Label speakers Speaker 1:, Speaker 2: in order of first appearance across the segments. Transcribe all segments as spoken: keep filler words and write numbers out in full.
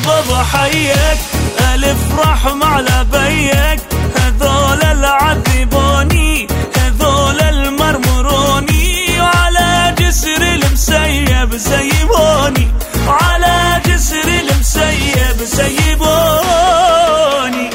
Speaker 1: بابا حيك، ألف رحم على بيك، هذول العذبوني هذول المرمروني، وعلى جسر المسيب سيبوني، وعلى جسر المسيب سيبوني.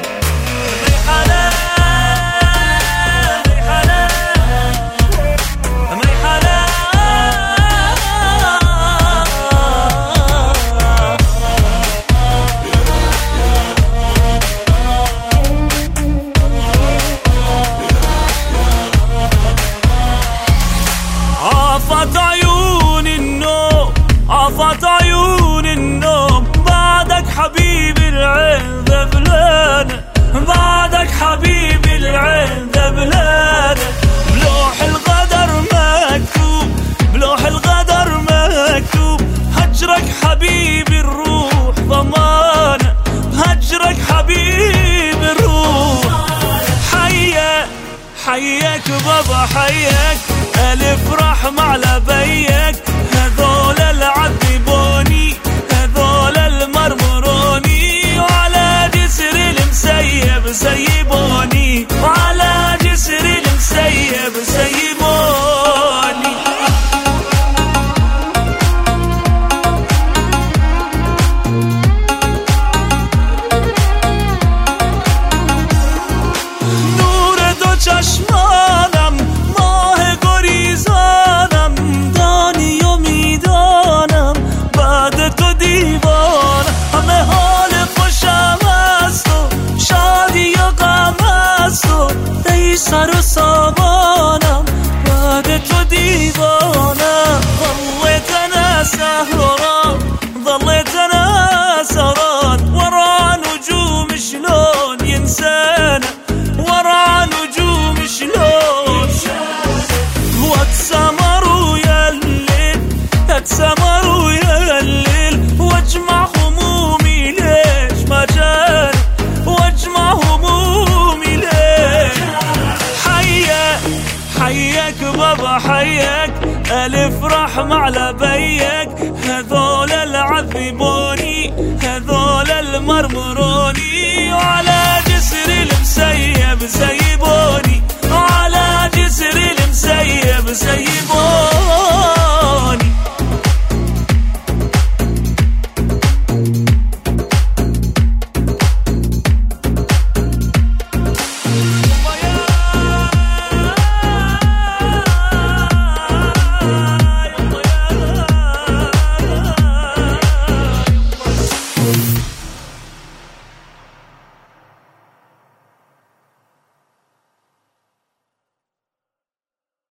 Speaker 1: عافت عيون النوم عافت عيون النوم، بعدك حبيبي العين ذبلانة، بعدك حبيبي العين ذبلانة. بلوح القدر مكتوب بلوح القدر مكتوب، هجرك حبيبي الروح ضمانة، هجرك حبيبي الروح. حياك حياك بابا حياك، ألف رحم على بيك، هذول العذبوني هذول المرمروني، وعلى جسر المسيب سيبوني، وعلى جسر المسيب سيبوني. نور دو چشمانم ماه گریزانم، دانی و میدانم بعد تو دیوانم، همه حال خوشم است و شادی و غم است و ای سر و سامانم بعد تو دیوانم. ظليتنا سهران ظليتنا سهران، ورا نجوم شلون ينسانا، ورا نجوم شلون واتسمروا يا الليل اتسمروا يا الليل، واجمع همومي ليش ما جاني، واجمع همومي ليش. حياك حياك بابا حياك، ألف رحم على بيك،